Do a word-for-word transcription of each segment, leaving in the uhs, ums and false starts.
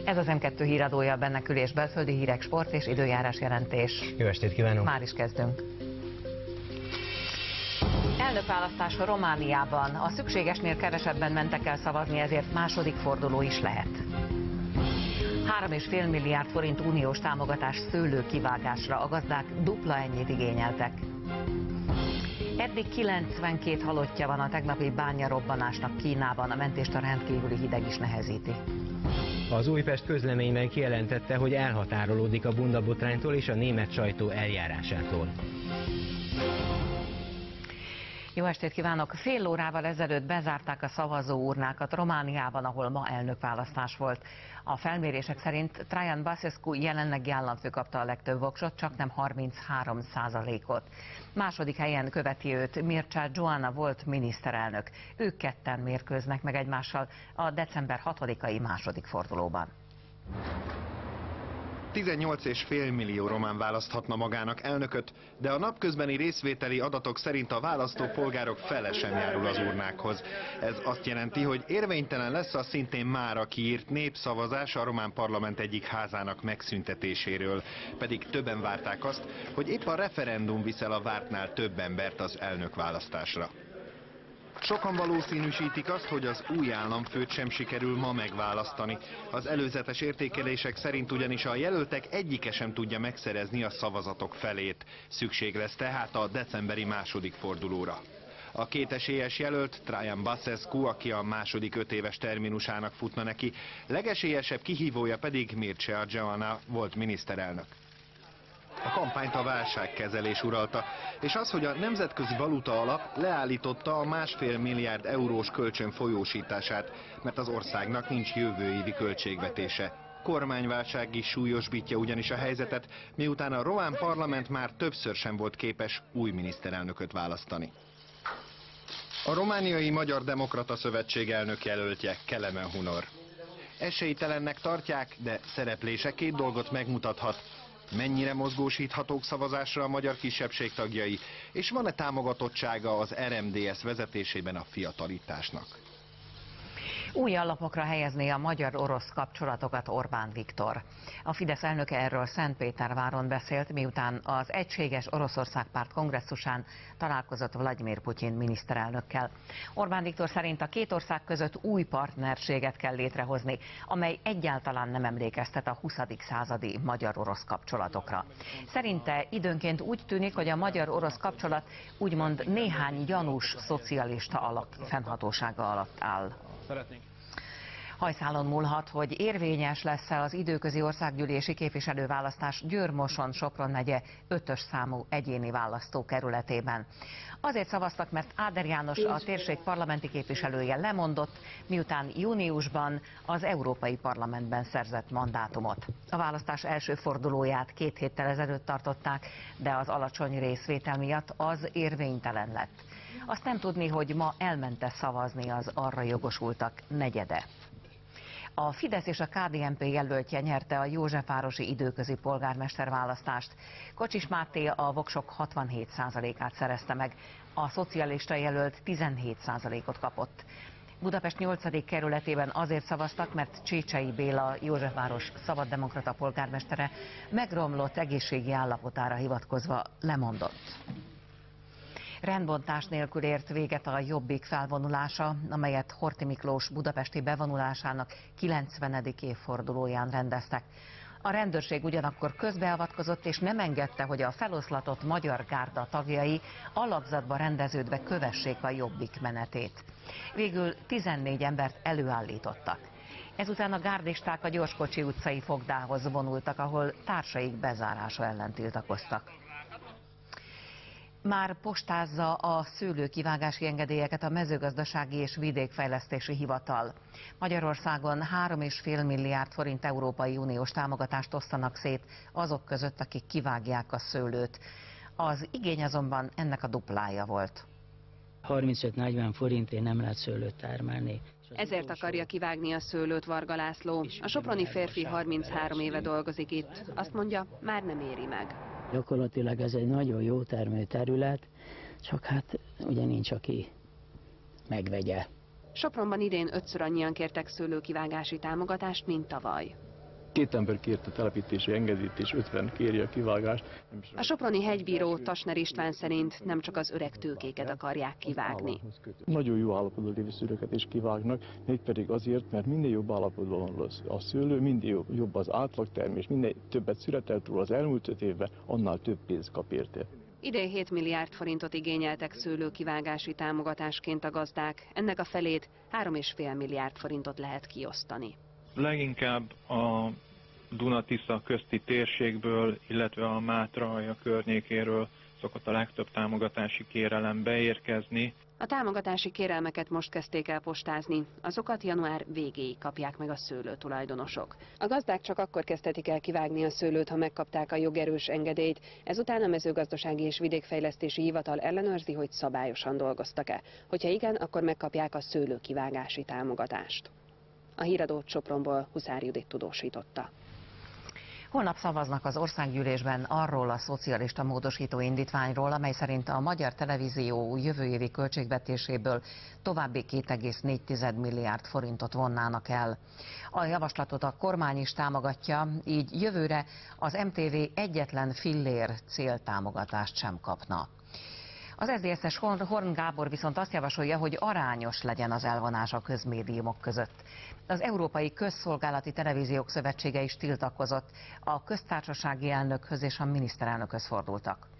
Ez az M kettő híradója, benne kül- és belföldi hírek, sport és időjárás jelentés. Jó estét kívánok! Már is kezdünk. Elnökválasztás Romániában. A szükségesnél kevesebben mentek el szavazni, ezért második forduló is lehet. három és fél milliárd forint uniós támogatás szőlőkivágásra, a gazdák dupla ennyit igényeltek. Eddig kilencvenkét halottja van a tegnapi bányarobbanásnak Kínában, a mentést a rendkívüli hideg is nehezíti. Az Újpest közleményben kijelentette, hogy elhatárolódik a bundabotránytól és a német sajtó eljárásától. Jó estét kívánok! Fél órával ezelőtt bezárták a szavazóurnákat Romániában, ahol ma elnökválasztás volt. A felmérések szerint Traian Basescu jelenlegi államfő kapta a legtöbb voksot, csak nem harminchárom százalékot. Második helyen követi őt Mircea Joana volt miniszterelnök. Ők ketten mérkőznek meg egymással a december hatodikai második fordulóban. tizennyolc és fél millió román választhatna magának elnököt, de a napközbeni részvételi adatok szerint a választópolgárok fele sem járul az urnákhoz. Ez azt jelenti, hogy érvénytelen lesz a szintén mára kiírt népszavazás a román parlament egyik házának megszüntetéséről. Pedig többen várták azt, hogy épp a referendum viszel a vártnál több embert az elnökválasztásra. Sokan valószínűsítik azt, hogy az új államfőt sem sikerül ma megválasztani. Az előzetes értékelések szerint ugyanis a jelöltek egyike sem tudja megszerezni a szavazatok felét. Szükség lesz tehát a decemberi második fordulóra. A két esélyes jelölt, Traian Basescu, aki a második öt éves terminusának futna neki, legesélyesebb kihívója pedig Mircea Joana volt miniszterelnök. A kampányt a válságkezelés uralta, és az, hogy a Nemzetközi Valuta Alap leállította a másfél milliárd eurós kölcsön folyósítását, mert az országnak nincs jövő évi költségvetése. Kormányválság is súlyosbítja ugyanis a helyzetet, miután a román parlament már többször sem volt képes új miniszterelnököt választani. A Romániai Magyar Demokrata Szövetség elnök jelöltje Kelemen Hunor. Esélytelennek tartják, de szereplése két dolgot megmutathat. Mennyire mozgósíthatók szavazásra a magyar kisebbség tagjai, és van-e támogatottsága az er em dé es vezetésében a fiatalításnak? Új alapokra helyezné a magyar-orosz kapcsolatokat Orbán Viktor. A Fidesz elnöke erről Szentpéterváron beszélt, miután az Egységes Oroszország Párt kongresszusán találkozott Vladimir Putyin miniszterelnökkel. Orbán Viktor szerint a két ország között új partnerséget kell létrehozni, amely egyáltalán nem emlékeztet a huszadik századi magyar-orosz kapcsolatokra. Szerinte időnként úgy tűnik, hogy a magyar-orosz kapcsolat úgymond néhány gyanús szocialista alap fennhatósága alatt áll. Szeretnénk. Hajszálon múlhat, hogy érvényes lesz-e az időközi országgyűlési képviselőválasztás Győr-Moson-Sopron megye ötös számú egyéni választókerületében. Azért szavaztak, mert Áder János, a térség parlamenti képviselője lemondott, miután júniusban az Európai Parlamentben szerzett mandátumot. A választás első fordulóját két héttel ezelőtt tartották, de az alacsony részvétel miatt az érvénytelen lett. Azt nem tudni, hogy ma elment-e szavazni az arra jogosultak negyede. A Fidesz és a ká dé en pé jelöltje nyerte a józsefvárosi időközi polgármester választást. Kocsis Máté a voksok hatvanhét százalékát szerezte meg, a szocialista jelölt tizenhét százalékot kapott. Budapest nyolcadik kerületében azért szavaztak, mert Csécsei Béla, Józsefváros szabaddemokrata polgármestere megromlott egészségi állapotára hivatkozva lemondott. Rendbontás nélkül ért véget a Jobbik felvonulása, amelyet Horthy Miklós budapesti bevonulásának kilencvenedik évfordulóján rendeztek. A rendőrség ugyanakkor közbeavatkozott és nem engedte, hogy a feloszlatott Magyar Gárda tagjai alakzatba rendeződve kövessék a Jobbik menetét. Végül tizennégy embert előállítottak. Ezután a gárdisták a Gyorskocsi utcai fogdához vonultak, ahol társaik bezárása ellen tiltakoztak. Már postázza a szőlőkivágási engedélyeket a Mezőgazdasági és Vidékfejlesztési Hivatal. Magyarországon három és fél milliárd forint Európai Uniós támogatást osztanak szét azok között, akik kivágják a szőlőt. Az igény azonban ennek a duplája volt. harmincöt-negyven forintért nem lehet szőlőt termelni. Ezért akarja kivágni a szőlőt Varga László. A soproni férfi harminchárom éve dolgozik itt. Azt mondja, már nem éri meg. Gyakorlatilag ez egy nagyon jó termő terület, csak hát ugye nincs, aki megvegye. Sopronban idén ötször annyian kértek szőlőkivágási támogatást, mint tavaly. Két ember kérte telepítési engedélyt, és ötven kéri a kivágást. A soproni hegybíró Tasner István szerint nem csak az öreg tőkéket akarják kivágni. Nagyon jó állapotban lévő szőlőket is kivágnak, mégpedig azért, mert minél jobb állapotban van a szőlő, minél jobb az átlagtermés, minél többet született róla az elmúlt öt évben, annál több pénzt kap érte. Idén hét milliárd forintot igényeltek szőlőkivágási támogatásként a gazdák, ennek a felét három és fél milliárd forintot lehet kiosztani. Leginkább a Duna-Tisza közti térségből, illetve a Mátra-alja környékéről szokott a legtöbb támogatási kérelem beérkezni. A támogatási kérelmeket most kezdték el postázni, azokat január végéig kapják meg a szőlőtulajdonosok. A gazdák csak akkor kezdhetik el kivágni a szőlőt, ha megkapták a jogerős engedélyt, ezután a Mezőgazdasági és Vidékfejlesztési Hivatal ellenőrzi, hogy szabályosan dolgoztak-e. Hogyha igen, akkor megkapják a szőlőkivágási támogatást. A híradót Sopronból Huszár Judit tudósította. Holnap szavaznak az országgyűlésben arról a szocialista módosító indítványról, amely szerint a Magyar Televízió jövő évi költségvetéséből további két egész négy milliárd forintot vonnának el. A javaslatot a kormány is támogatja, így jövőre az em té vé egyetlen fillér céltámogatást sem kapna. Az es zé es-es Horn Gábor viszont azt javasolja, hogy arányos legyen az elvonás a közmédiumok között. Az Európai Közszolgálati Televíziók Szövetsége is tiltakozott, a köztársasági elnökhöz és a miniszterelnökhöz fordultak.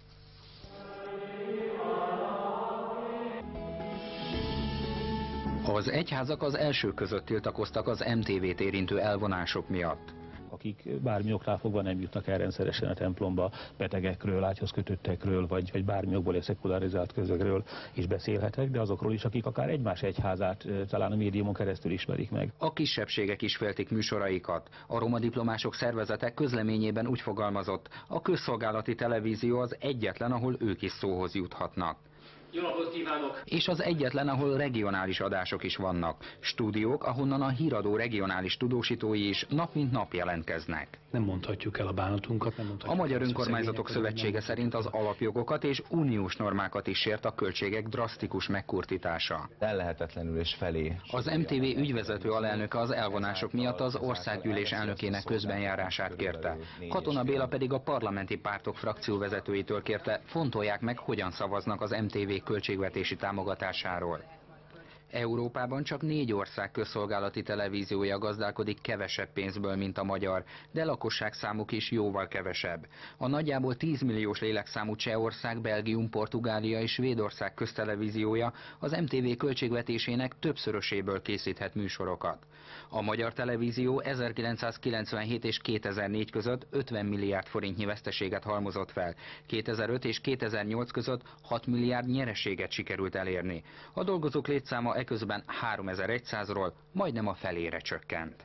Az egyházak az első között tiltakoztak az em té vét érintő elvonások miatt. Akik bármi oknál fogva nem jutnak el rendszeresen a templomba, betegekről, ágyhoz kötöttekről, vagy, vagy bármi okból egy szekularizált közökről is beszélhetek, de azokról is, akik akár egymás egyházát talán a médiumon keresztül ismerik meg. A kisebbségek is féltik műsoraikat. A roma diplomások szervezete közleményében úgy fogalmazott, a közszolgálati televízió az egyetlen, ahol ők is szóhoz juthatnak. Jó napot kívánok! És az egyetlen, ahol regionális adások is vannak. Stúdiók, ahonnan a híradó regionális tudósítói is nap mint nap jelentkeznek. Nem mondhatjuk el a bánatunkat, nem mondhatjuk. A Magyar Önkormányzatok Szövetsége szerint az alapjogokat és uniós normákat is sért a költségek drasztikus megkurtítása. Ellehetetlenül és felé. Az em té vé ügyvezető alelnöke az elvonások miatt az országgyűlés elnökének közbenjárását kérte. Katona Béla pedig a parlamenti pártok frakcióvezetőitől kérte, fontolják meg, hogyan szavaznak az em té vé költségvetési támogatásáról. Európában csak négy ország közszolgálati televíziója gazdálkodik kevesebb pénzből, mint a magyar, de lakosságszámuk is jóval kevesebb. A nagyjából tíz milliós lélekszámú Csehország, Belgium, Portugália és Svédország köztelevíziója az em té vé költségvetésének többszöröséből készíthet műsorokat. A Magyar Televízió ezerkilencszázkilencvenhét és kétezer-négy között ötven milliárd forintnyi veszteséget halmozott fel, kétezer-öt és kétezer-nyolc között hat milliárd nyereséget sikerült elérni. A dolgozók létszáma eközben háromezer-százról majdnem a felére csökkent.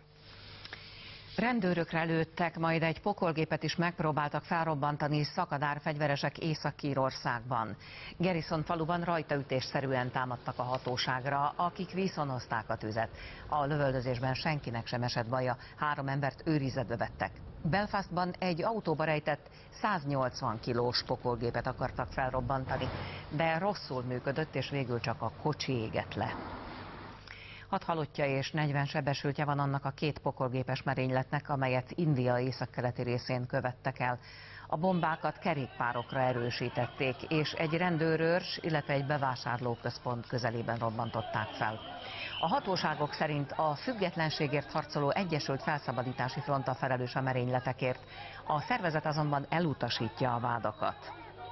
Rendőrökre lőttek, majd egy pokolgépet is megpróbáltak felrobbantani szakadár fegyveresek Észak-Írországban. Garrison faluban rajtaütésszerűen támadtak a hatóságra, akik viszonozták a tüzet. A lövöldözésben senkinek sem esett baja, három embert őrizetbe vettek. Belfastban egy autóba rejtett száznyolcvan kilós pokolgépet akartak felrobbantani, de rosszul működött, és végül csak a kocsi égett le. Hat halottja és negyven sebesültje van annak a két pokolgépes merényletnek, amelyet India északkeleti részén követtek el. A bombákat kerékpárokra erősítették, és egy rendőrőrs, illetve egy bevásárlóközpont közelében robbantották fel. A hatóságok szerint a függetlenségért harcoló Egyesült Felszabadítási Front a felelős a merényletekért. A szervezet azonban elutasítja a vádakat.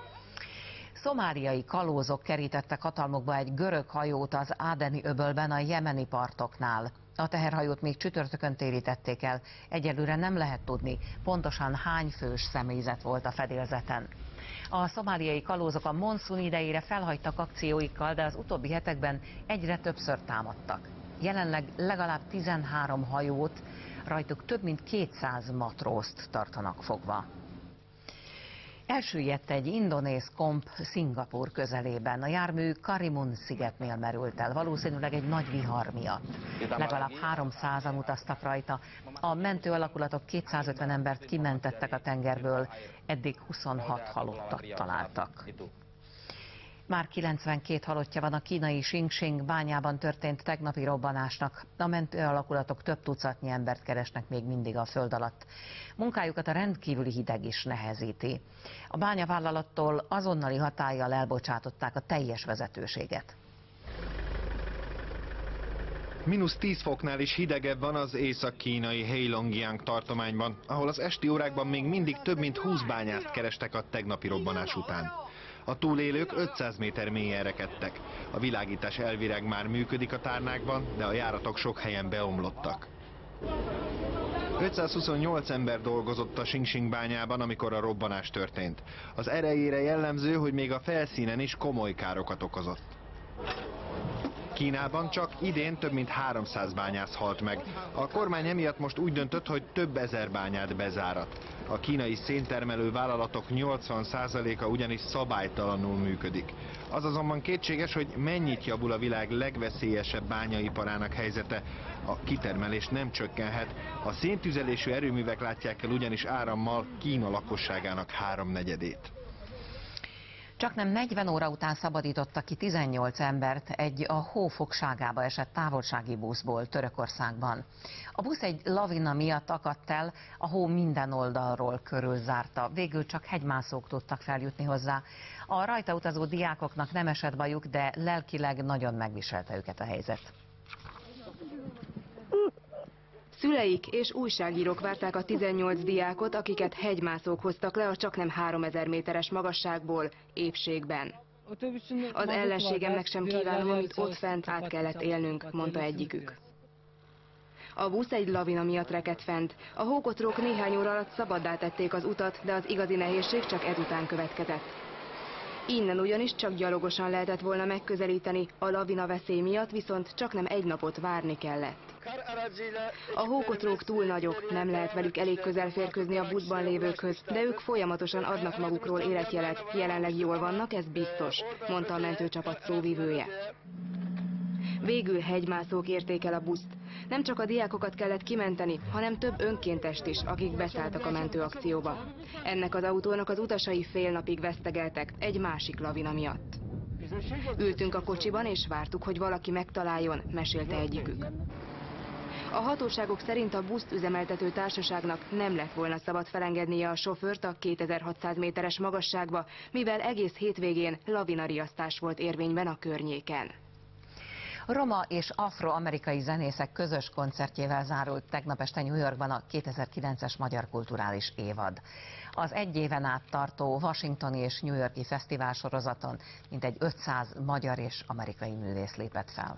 Szomáliai kalózok kerítettek hatalmukba egy görög hajót az Ádeni öbölben a jemeni partoknál. A teherhajót még csütörtökön térítették el, egyelőre nem lehet tudni, pontosan hány fős személyzet volt a fedélzeten. A szomáliai kalózok a monszun idejére felhagytak akcióikkal, de az utóbbi hetekben egyre többször támadtak. Jelenleg legalább tizenhárom hajót, rajtuk több mint kétszáz matrózt tartanak fogva. Elsüllyedt egy indonéz komp Szingapúr közelében. A jármű Karimun szigetnél merült el, valószínűleg egy nagy vihar miatt. Legalább háromszázan utaztak rajta. A mentő alakulatok kétszázötven embert kimentettek a tengerből, eddig huszonhat halottat találtak. Már kilencvenkét halottja van a kínai Xingxing bányában történt tegnapi robbanásnak. A mentőalakulatok több tucatnyi embert keresnek még mindig a föld alatt. Munkájukat a rendkívüli hideg is nehezíti. A bányavállalattól azonnali hatállyal elbocsátották a teljes vezetőséget. Mínusz tíz foknál is hidegebb van az észak-kínai Heilongjiang tartományban, ahol az esti órákban még mindig több mint húsz bányászt kerestek a tegnapi robbanás után. A túlélők ötszáz méter mélyen rekedtek. A világítás elvileg már működik a tárnákban, de a járatok sok helyen beomlottak. ötszázhuszonnyolc ember dolgozott a Xingxing bányában, amikor a robbanás történt. Az erejére jellemző, hogy még a felszínen is komoly károkat okozott. Kínában csak idén több mint háromszáz bányász halt meg. A kormány emiatt most úgy döntött, hogy több ezer bányát bezárat. A kínai széntermelő vállalatok nyolcvan százaléka ugyanis szabálytalanul működik. Az azonban kétséges, hogy mennyit javul a világ legveszélyesebb bányaiparának helyzete. A kitermelés nem csökkenhet. A széntüzelésű erőművek látják el ugyanis árammal Kína lakosságának háromnegyedét. Csaknem negyven óra után szabadítottak ki tizennyolc embert egy a hó fogságába esett távolsági buszból Törökországban. A busz egy lavina miatt akadt el, a hó minden oldalról körülzárta. Végül csak hegymászók tudtak feljutni hozzá. A rajta utazó diákoknak nem esett bajuk, de lelkileg nagyon megviselte őket a helyzet. Szüleik és újságírók várták a tizennyolc diákot, akiket hegymászók hoztak le a csaknem háromezer méteres magasságból, épségben. Az ellenségemnek sem kívánom, amit ott fent át kellett élnünk, mondta egyikük. A busz egy lavina miatt rekedt fent. A hókotrók néhány óra alatt szabaddá tették az utat, de az igazi nehézség csak ezután következett. Innen ugyanis csak gyalogosan lehetett volna megközelíteni, a lavina veszély miatt viszont csaknem egy napot várni kellett. A hókotrók túl nagyok, nem lehet velük elég közel férkőzni a buszban lévőkhöz, de ők folyamatosan adnak magukról életjelet, jelenleg jól vannak, ez biztos, mondta a mentőcsapat szóvivője. Végül hegymászók érték el a buszt. Nem csak a diákokat kellett kimenteni, hanem több önkéntest is, akik beszálltak a mentőakcióba. Ennek az autónak az utasai fél napig vesztegeltek, egy másik lavina miatt. Ültünk a kocsiban és vártuk, hogy valaki megtaláljon, mesélte egyikük. A hatóságok szerint a buszt üzemeltető társaságnak nem lett volna szabad felengednie a sofőrt a kétezer-hatszáz méteres magasságba, mivel egész hétvégén lavinariasztás volt érvényben a környéken. Roma és afroamerikai zenészek közös koncertjével zárult tegnap este New Yorkban a kétezer-kilences Magyar Kulturális Évad. Az egy éven át tartó washingtoni és New Yorki fesztivál sorozaton mintegy ötszáz magyar és amerikai művész lépett fel.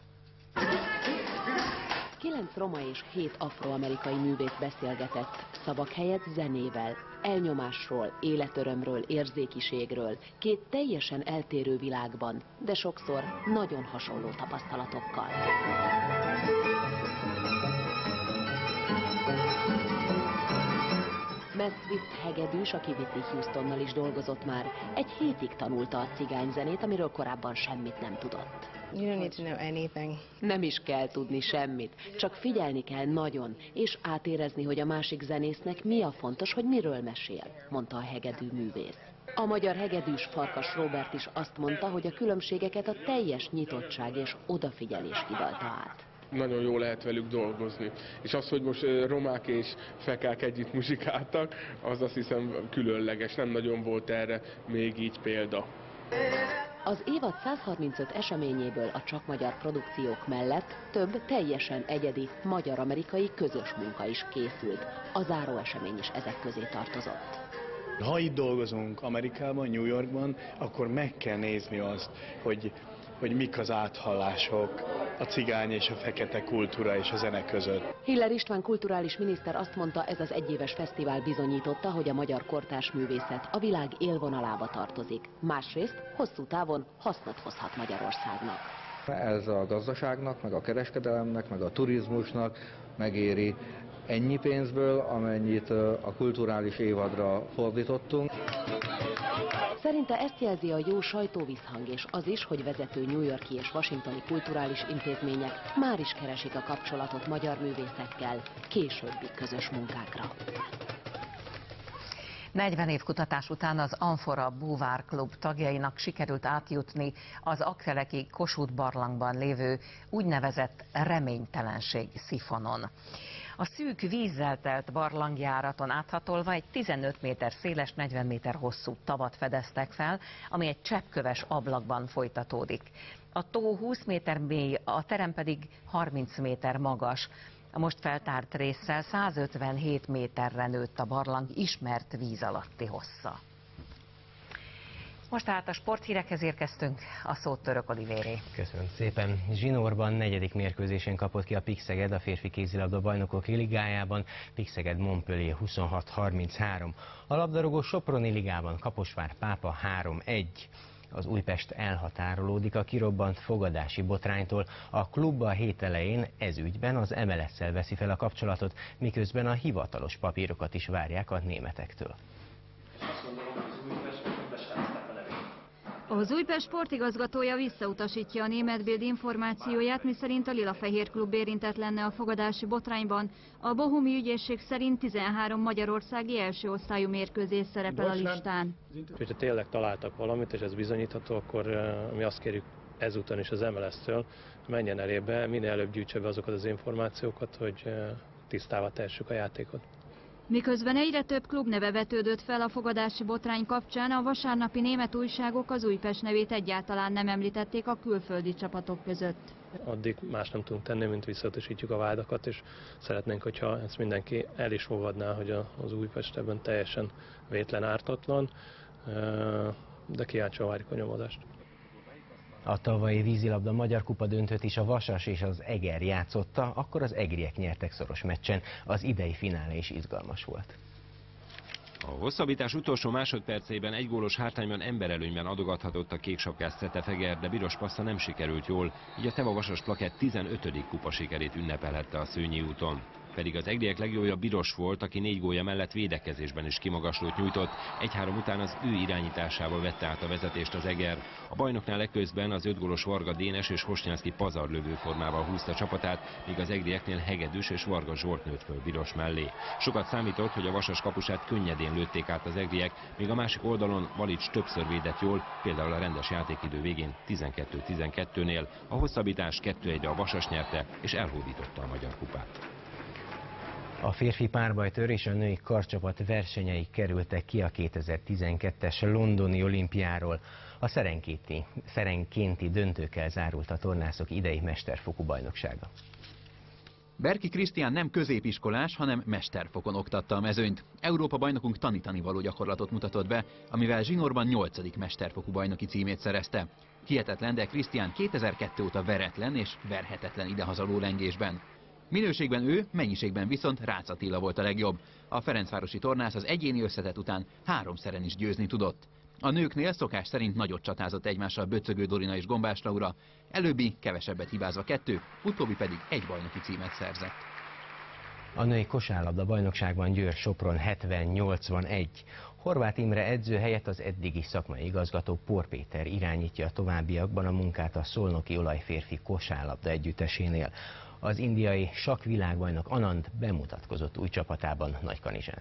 Kilenc roma és hét afroamerikai művész beszélgetett, szavak helyett zenével, elnyomásról, életörömről, érzékiségről, két teljesen eltérő világban, de sokszor nagyon hasonló tapasztalatokkal. Matt Swift hegedűs, aki Whitney Houstonnal is dolgozott már, egy hétig tanulta a cigányzenét, amiről korábban semmit nem tudott. You don't need to know anything. Nem is kell tudni semmit, csak figyelni kell nagyon, és átérezni, hogy a másik zenésznek mi a fontos, hogy miről mesél, mondta a hegedű művész. A magyar hegedűs Farkas Róbert is azt mondta, hogy a különbségeket a teljes nyitottság és odafigyelés hidalta át. Nagyon jó lehet velük dolgozni. És az, hogy most romák és fekák együtt muzsikáltak, az azt hiszem különleges, nem nagyon volt erre még így példa. Az évad százharmincöt eseményéből a csak magyar produkciók mellett több teljesen egyedi magyar-amerikai közös munka is készült. A záró esemény is ezek közé tartozott. Ha itt dolgozunk Amerikában, New Yorkban, akkor meg kell nézni azt, hogy, hogy mik az áthallások a cigány és a fekete kultúra és a zene között. Hiller István kulturális miniszter azt mondta, ez az egyéves fesztivál bizonyította, hogy a magyar kortárs művészet a világ élvonalába tartozik. Másrészt hosszú távon hasznot hozhat Magyarországnak. Ez a gazdaságnak, meg a kereskedelemnek, meg a turizmusnak megéri ennyi pénzből, amennyit a kulturális évadra fordítottunk. Szerinte ezt jelzi a jó sajtóvízhang és az is, hogy vezető New Yorki és washingtoni kulturális intézmények már is keresik a kapcsolatot magyar művészekkel későbbi közös munkákra. negyven év kutatás után az Amfora Búvár Klub tagjainak sikerült átjutni az Aggteleki Kossuth barlangban lévő úgynevezett reménytelenség szifonon. A szűk vízzel telt barlangjáraton áthatolva egy tizenöt méter széles, negyven méter hosszú tavat fedeztek fel, ami egy cseppköves ablakban folytatódik. A tó húsz méter mély, a terem pedig harminc méter magas. A most feltárt résszel százötvenhét méterre nőtt a barlang ismert víz alatti hossza. Most tehát a sporthírekhez érkeztünk, a szót Török Olivéré. Köszönöm szépen. Zsinórban negyedik mérkőzésen kapott ki a Pixeged a férfi kézilabda bajnokok ligájában, Pixeged Montpellier huszonhat harminchárom. A labdarúgó Soproni ligában Kaposvár Pápa három egy. Az Újpest elhatárolódik a kirobbant fogadási botránytól. A klub a hét elején ez ügyben az em el es-szel veszi fel a kapcsolatot, miközben a hivatalos papírokat is várják a németektől. Az Újpest sportigazgatója visszautasítja a német Bild információját, miszerint a Lilafehér klub érintett lenne a fogadási botrányban. A bohumi ügyészség szerint tizenhárom magyarországi első osztályú mérkőzés szerepel a listán. Ha tényleg találtak valamit, és ez bizonyítható, akkor mi azt kérjük ezúton is az em el es-től, menjen elébe, minél előbb gyűjtse be azokat az információkat, hogy tisztává tehessük a játékot. Miközben egyre több klub neve vetődött fel a fogadási botrány kapcsán, a vasárnapi német újságok az Újpest nevét egyáltalán nem említették a külföldi csapatok között. Addig más nem tudunk tenni, mint visszautasítjuk a vádakat, és szeretnénk, hogyha ezt mindenki el is fogadná, hogy az Újpest ebben teljesen vétlen, ártatlan, de kíváncsian várjuk a nyomozást. A tavalyi vízilabda Magyar Kupa döntőt is a Vasas és az Eger játszotta, akkor az egriek nyertek szoros meccsen, az idei finálé is izgalmas volt. A hosszabbítás utolsó másodpercében egy gólos hátrányban emberelőnyben adogathatott a kéksapkás Cetefeger, de Biros Passza nem sikerült jól, így a Teva Vasas plakett tizenötödik kupa sikerét ünnepelhette a Szőnyi úton. Pedig az egriek legjobbja Biros volt, aki négy gólja mellett védekezésben is kimagaslót nyújtott, egy-három után az ő irányításával vette át a vezetést az Eger. A bajnoknál legközben az öt gólos Varga Dénes és Hosnyánszky Pazar lövőformával húzta csapatát, míg az egrieknél Hegedűs és Varga Zsolt nőtt föl Biros mellé. Sokat számított, hogy a Vasas kapusát könnyedén lőtték át az egriek, míg a másik oldalon Valics többször védett jól, például a rendes játékidő végén tizenkettő tizenkettőnél. A hosszabbítás kettő egyre a Vasas nyerte és elhódította a Magyar Kupát. A férfi párbajtőr és a női karcsapat versenyei kerültek ki a kétezer-tizenkettes londoni olimpiáról. A szerenkénti, szerenkénti döntőkkel zárult a tornászok idei mesterfokú bajnoksága. Berki Krisztián nem középiskolás, hanem mesterfokon oktatta a mezőnyt. Európa bajnokunk tanítani való gyakorlatot mutatott be, amivel zsinórban nyolcadik mesterfokú bajnoki címét szerezte. Hihetetlen, de Krisztián kétezer-kettő óta veretlen és verhetetlen idehaza lólengésben. Minőségben ő, mennyiségben viszont Rácz Attila volt a legjobb. A ferencvárosi tornász az egyéni összetett után háromszeren is győzni tudott. A nőknél szokás szerint nagyot csatázott egymással Böcögő Dorina és Gombás Laura, előbbi kevesebbet hibázva kettő, utóbbi pedig egy bajnoki címet szerzett. A női kosárlabda bajnokságban Győr Sopron hetven nyolcvanegy. Horváth Imre edző helyett az eddigi szakmai igazgató Por Péter irányítja a továbbiakban a munkát a szolnoki olajférfi kosárlabda együttesénél. Az indiai sakkvilágbajnok Anand bemutatkozott új csapatában Nagykanizsán.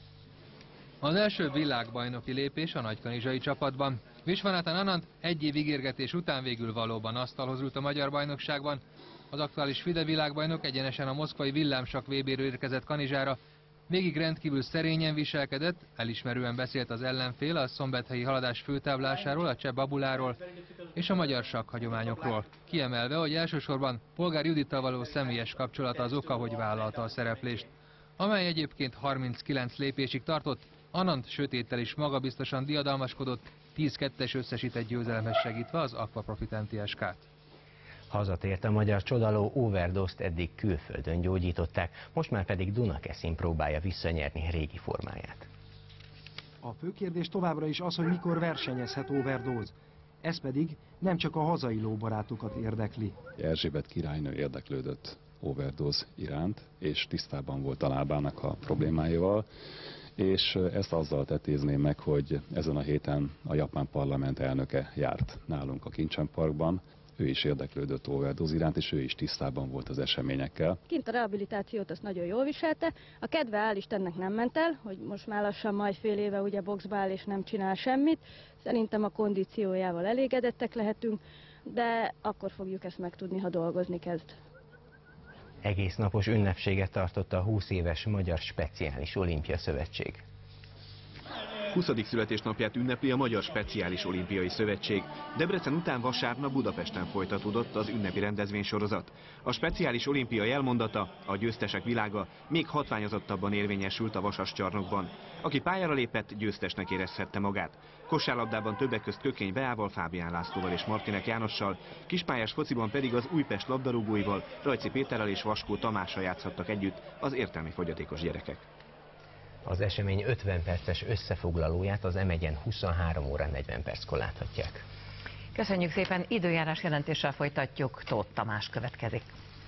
Az első világbajnoki lépés a nagykanizsai csapatban. Visvanathan Anand egy év ígérgetés után végül valóban asztalhoz ült a magyar bajnokságban. Az aktuális FIDE világbajnok egyenesen a moszkvai villámsak vé béről érkezett Kanizsára. Végig rendkívül szerényen viselkedett, elismerően beszélt az ellenfél a szombathelyi haladás főtáblásáról, a cseh babuláról és a magyar sakkhagyományokról. Kiemelve, hogy elsősorban Polgár Judittal való személyes kapcsolata az oka, hogy vállalta a szereplést. Amely egyébként harminckilenc lépésig tartott, Anand sötéttel is magabiztosan diadalmaskodott, tíz kettes összesített győzelemhez segítve az Aqua Profit en té es ká-t. Hazatért a magyar csodaló, overdose-t eddig külföldön gyógyították, most már pedig Dunakeszin próbálja visszanyerni régi formáját. A fő kérdés továbbra is az, hogy mikor versenyezhet overdose. Ez pedig nem csak a hazai lóbarátokat érdekli. Erzsébet királynő érdeklődött overdose iránt, és tisztában volt a lábának a problémáival, és ezt azzal tetézném meg, hogy ezen a héten a japán parlament elnöke járt nálunk a Kincsen Parkban. ő is érdeklődött overdose iránt, és ő is tisztában volt az eseményekkel. Kint a rehabilitációt azt nagyon jól viselte. A kedve hál' Istennek nem ment el, hogy most már lassan majd fél éve ugye boxba áll és nem csinál semmit. Szerintem a kondíciójával elégedettek lehetünk, de akkor fogjuk ezt megtudni, ha dolgozni kezd. Egész napos ünnepséget tartott a húsz éves Magyar Speciális Olimpia Szövetség. huszadik születésnapját ünnepli a Magyar Speciális Olimpiai Szövetség. Debrecen után vasárnap Budapesten folytatódott az ünnepi rendezvénysorozat. A Speciális Olimpia jelmondata, a győztesek világa még hatványozottabban érvényesült a vasascsarnokban. Aki pályára lépett, győztesnek érezhette magát. Kosárlabdában többek közt Kökény Beával, Fábián Lászlóval és Martinek Jánossal, kispályás fociban pedig az Újpest labdarúgóival, Rajci Péterrel és Vaskó Tamással játszhattak együtt az értelmi fogyatékos gyerekek. Az esemény ötven perces összefoglalóját az em egyen huszonhárom óra negyven perckor láthatják. Köszönjük szépen, időjárás jelentéssel folytatjuk, Tóth Tamás következik.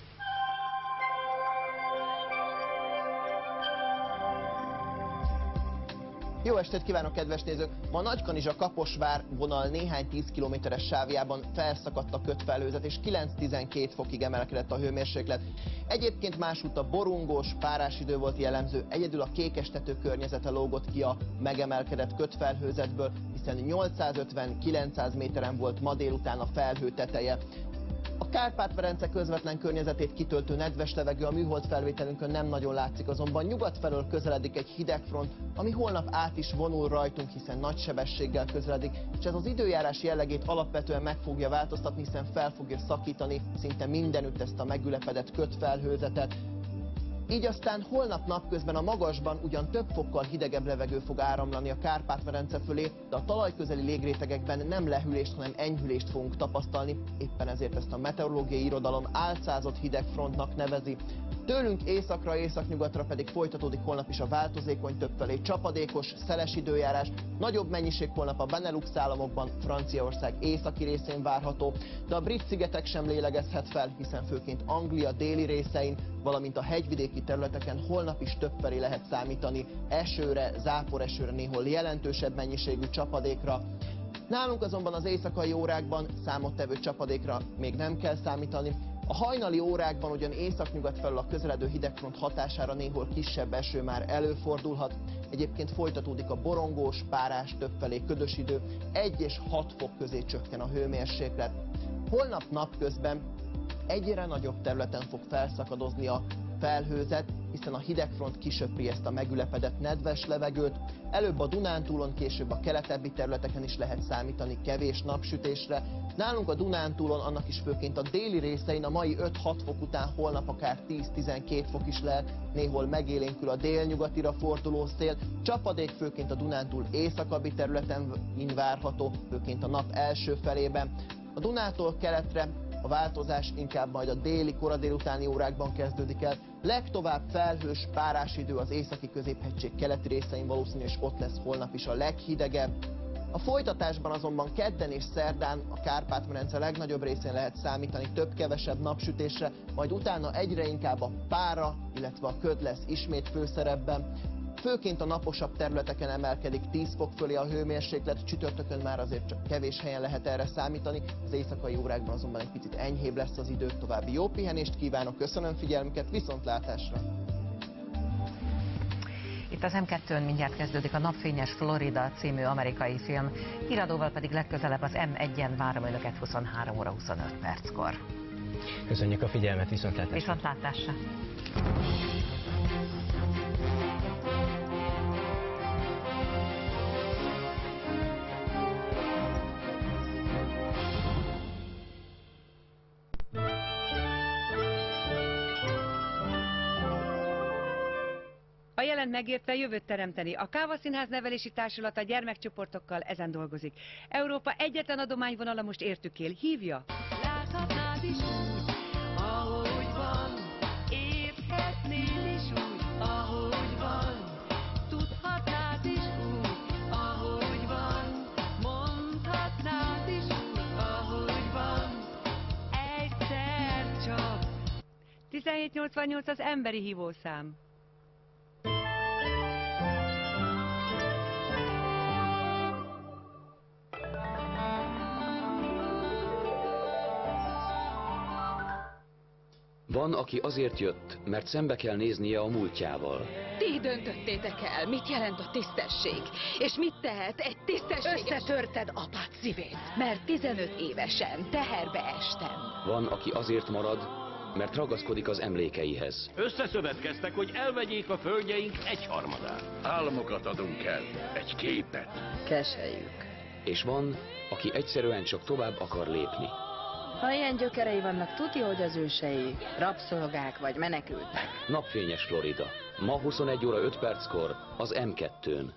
Jó estét kívánok, kedves nézők! Ma Nagykanizsa Kaposvár vonal néhány tíz kilométeres sávjában felszakadt a kötfelhőzet, és kilenc-tizenkét fokig emelkedett a hőmérséklet. Egyébként másútt a borongós, párás idő volt jellemző, egyedül a kékestető környezete lógott ki a megemelkedett kötfelhőzetből, hiszen nyolcszázötven-kilencszáz méteren volt ma délután a felhő teteje. A Kárpát-medence közvetlen környezetét kitöltő nedves levegő a műhold felvételünkön nem nagyon látszik, azonban nyugat felől közeledik egy hidegfront, ami holnap át is vonul rajtunk, hiszen nagy sebességgel közeledik, és ez az időjárás jellegét alapvetően meg fogja változtatni, hiszen fel fogja szakítani szinte mindenütt ezt a megülepedett kötfelhőzetet. Így aztán holnap napközben a magasban ugyan több fokkal hidegebb levegő fog áramlani a Kárpát-medence fölé, de a talajközeli légrétegekben nem lehűlést, hanem enyhülést fogunk tapasztalni, éppen ezért ezt a meteorológiai irodalom álcázott hidegfrontnak nevezi. Tőlünk északra, északnyugatra pedig folytatódik holnap is a változékony többfelé csapadékos, szeles időjárás. Nagyobb mennyiség holnap a Benelux államokban, Franciaország északi részén várható, de a brit szigetek sem lélegezhet fel, hiszen főként Anglia déli részein, valamint a hegyvidéki területeken holnap is többfelé lehet számítani esőre, záporesőre, néhol jelentősebb mennyiségű csapadékra. Nálunk azonban az éjszakai órákban számottevő csapadékra még nem kell számítani. A hajnali órákban ugyan északnyugat felől a közeledő hidegfront hatására néhol kisebb eső már előfordulhat. Egyébként folytatódik a borongós, párás, többfelé ködös idő, egy és hat fok közé csökken a hőmérséklet. Holnap napközben egyre nagyobb területen fog felszakadozni a felhőzet, hiszen a hidegfront kisöpri ezt a megülepedett nedves levegőt. Előbb a Dunántúlon, később a keletebbi területeken is lehet számítani kevés napsütésre. Nálunk a Dunántúlon, annak is főként a déli részein a mai öt-hat fok után holnap akár tíz-tizenkét fok is lehet, néhol megélénkül a délnyugatira forduló szél. Csapadék főként a Dunántúl északabbi területen várható, főként a nap első felében. A Dunától keletre a változás inkább majd a déli, kora délutáni órákban kezdődik el. Legtovább felhős, párás idő az északi középhegység keleti részein valószínű, és ott lesz holnap is a leghidegebb. A folytatásban azonban kedden és szerdán a Kárpát-medence legnagyobb részén lehet számítani több-kevesebb napsütésre, majd utána egyre inkább a pára, illetve a köd lesz ismét főszerepben. Főként a naposabb területeken emelkedik tíz fok fölé a hőmérséklet, csütörtökön már azért csak kevés helyen lehet erre számítani, az éjszakai órákban azonban egy picit enyhébb lesz az idő. További jó pihenést kívánok, köszönöm figyelmüket, viszontlátásra! Itt az em kettőn mindjárt kezdődik a Napfényes Florida című amerikai film, híradóval pedig legközelebb az em egyen várom önöket huszonhárom óra huszonöt perckor. Köszönjük a figyelmet, viszontlátásra! Viszontlátásra! A jelent megérte jövőt teremteni. A Káva Színház Nevelési Társulata gyermekcsoportokkal ezen dolgozik. Európa egyetlen adományvonala most értük él. Hívja! Láthatnád is úgy, ahogy van, érthetnéd is úgy, ahogy van, tudhatnád is úgy, ahogy van, mondhatnád is úgy, ahogy van, egyszer csak. tizenhét nyolcvannyolc az emberi hívószám. Van, aki azért jött, mert szembe kell néznie a múltjával. Ti döntöttétek el, mit jelent a tisztesség, és mit tehet egy tisztességes... Összetörted apád szívét, mert tizenöt évesen teherbe estem. Van, aki azért marad, mert ragaszkodik az emlékeihez. Összeszövetkeztek, hogy elvegyék a földjeink egyharmadát. Álmokat adunk el, egy képet. Keseljük. És van, aki egyszerűen csak tovább akar lépni. Ha ilyen gyökerei vannak, tudja, hogy az ősei rabszolgák vagy menekültek. Napfényes Florida. Ma huszonegy óra öt perckor az em kettőn.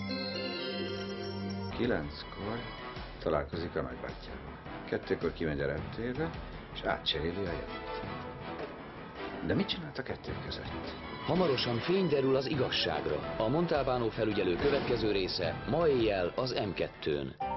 Kilenckor találkozik a nagybátyjával. Kettőkor kimegy a reptérre, és átcseréli a jelet. De mit csinált a kettő között? Hamarosan fény derül az igazságra. A Montalbano felügyelő következő része ma éjjel az em kettőn.